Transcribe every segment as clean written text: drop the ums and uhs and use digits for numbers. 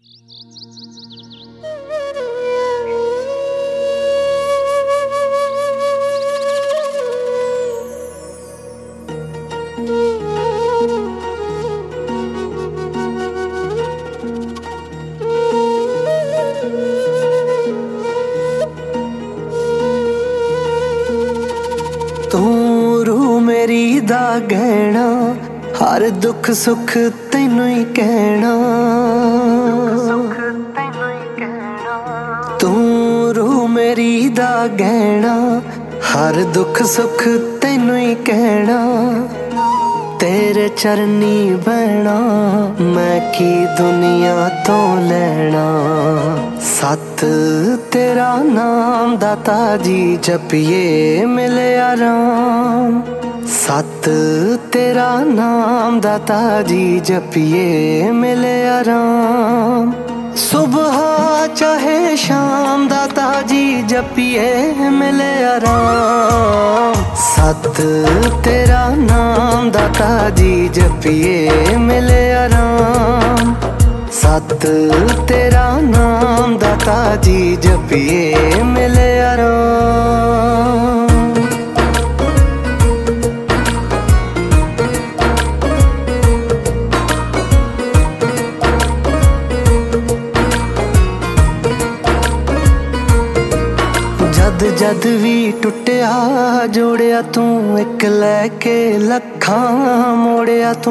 तू रू मेरी दा गहना, हर दुख सुख तैनू ही कहना। तू रू मेरी दा गहना, हर दुख सुख तैनू ही कहना। तेरे चरनी बहना, मैं की दुनिया तो लेना। सत तेरा नाम दाता जी जपिए मिले आराम। सत तेरा नाम दाता जी जपिए मिले आराम। सुबह चाहे शाम दाता जी जपिए मिले आराम। सत तेरा नाम दाता जी जपिए मिले आराम। सत तेरा नाम दाता जी जपिए मिले आराम। जद जद भी टुटिया जोड़िया तू, एक लैके लखां मोड़िया तू।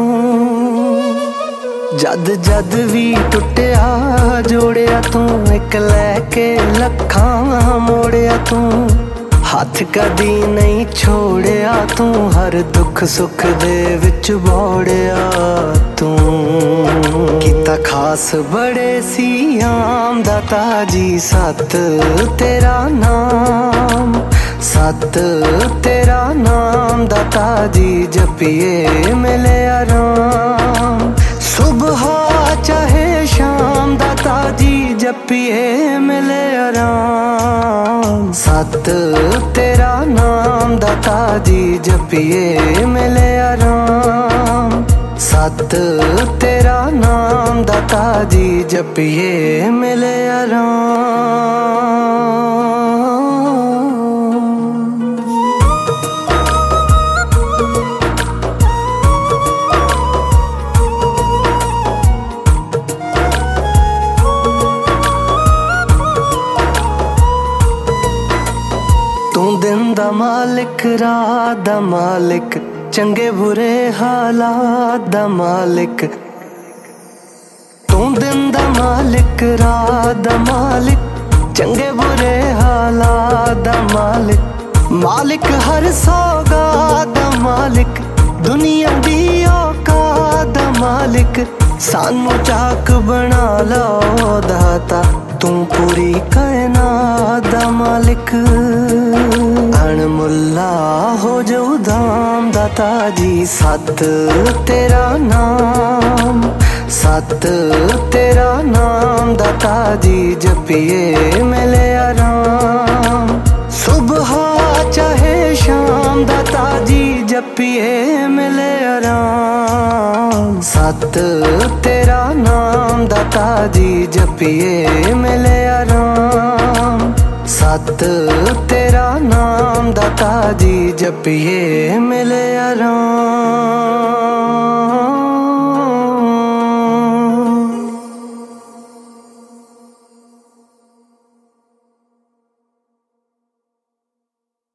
जद जद भी टुटिया जोड़िया तू, एक लैके लखां मोड़िया तू। हाथ कदी नहीं छोड़िया तू, हर दुख सुख दे विच बोड़िया तू। किता खास बड़े सी आम दाता जी सत तेरा नाम। सत तेरा नाम दाता जी जपिए मिले आराम। सुबह चाहे शाम दाता जी जपिए मिले आराम। सत तेरा नाम दाता जी जपिए मिले आराम। सत तेरा नाम दाता जी जपिए मिले आराम। तू दिन दा मालिक रात दा मालिक, चंगे बुरे हालात दा मालिक। तू दिन दा मालिक रात दा मालिक, चंगे बुरे हालात दा मालिक। मालिक हर सौगात दा मालिक, दुनिया दी औकात दा मालिक। सानू चाक बना लो दाता, तू पूरी कायनात दा मालिक। अणमुल्ला हो जो धाम दाता जी सत तेरा नाम। सत तेरा नाम दाता जी जपिए मिले आराम। सुबह चाहे शाम दाता जी जपिए मिले आराम। सत तेरा नाम दाता जी जपिए मिले आराम। सत तेरा नाम दाता जी जपिए मिले आराम।